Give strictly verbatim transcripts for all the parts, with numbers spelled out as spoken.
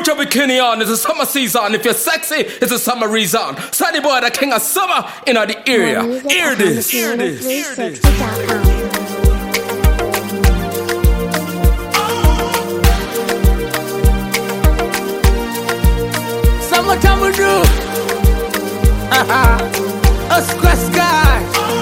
Put your bikini on, it's a summer season. If you're sexy, it's a summer reason. Sunny boy, the king of summer in the area. Hear this, hear this, hear this. Summertime we do. A square sky.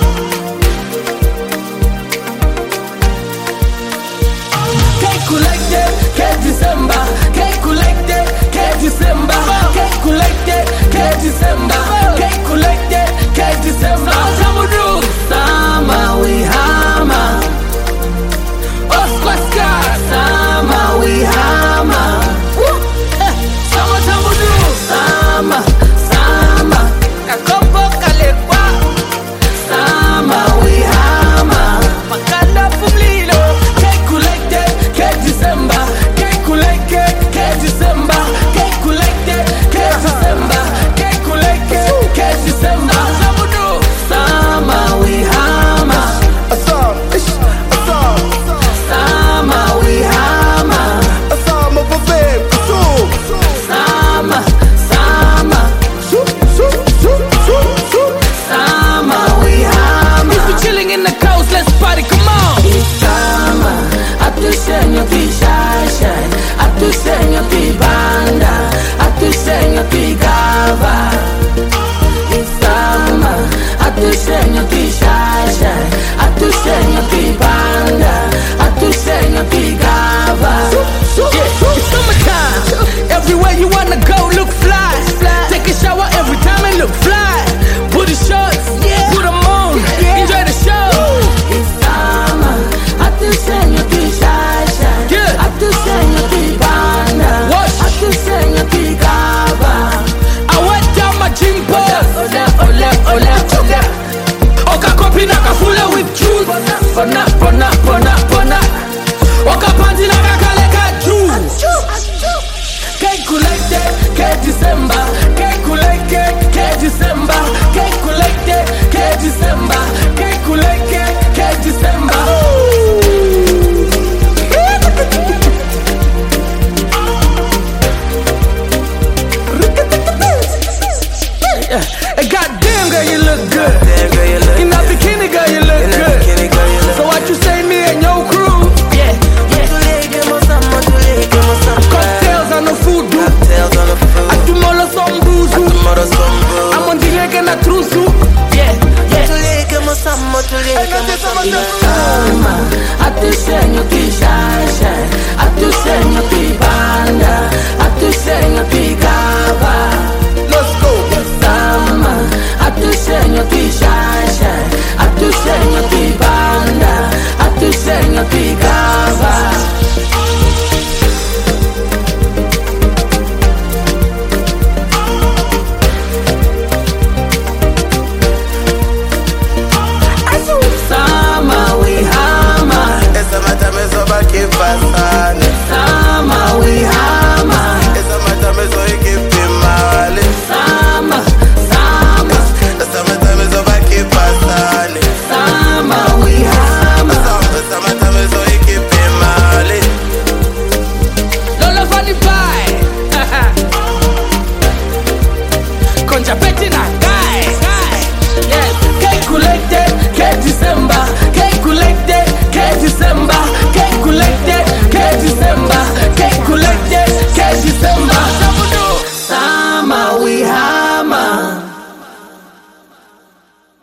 Cake collected, cake December. Cake collected, cake December. Cake collected, cake December. Cake collected, cake December. Summertime we do. Summer we hammer. A square sky. Summer we hammer. Summertime we do. Summer, summer. Kakombo kalekwa. Summer we hammer. Makala fumlilo. Cake collected, cake December. Cake collected, cake December. Cake collected, cake December. Cake collected, cake December. Summer do. Summer we hammer. A song, ish, a song. Summer we hammer. A song of a babe, a song. Summer, summer. Shoot, shoot, shoot, shoot, shoot. Summer we hammer. If we chilling in the coast, let's party, come on. It's summer. Atusenyo kishasha. Atusenyo kibanda.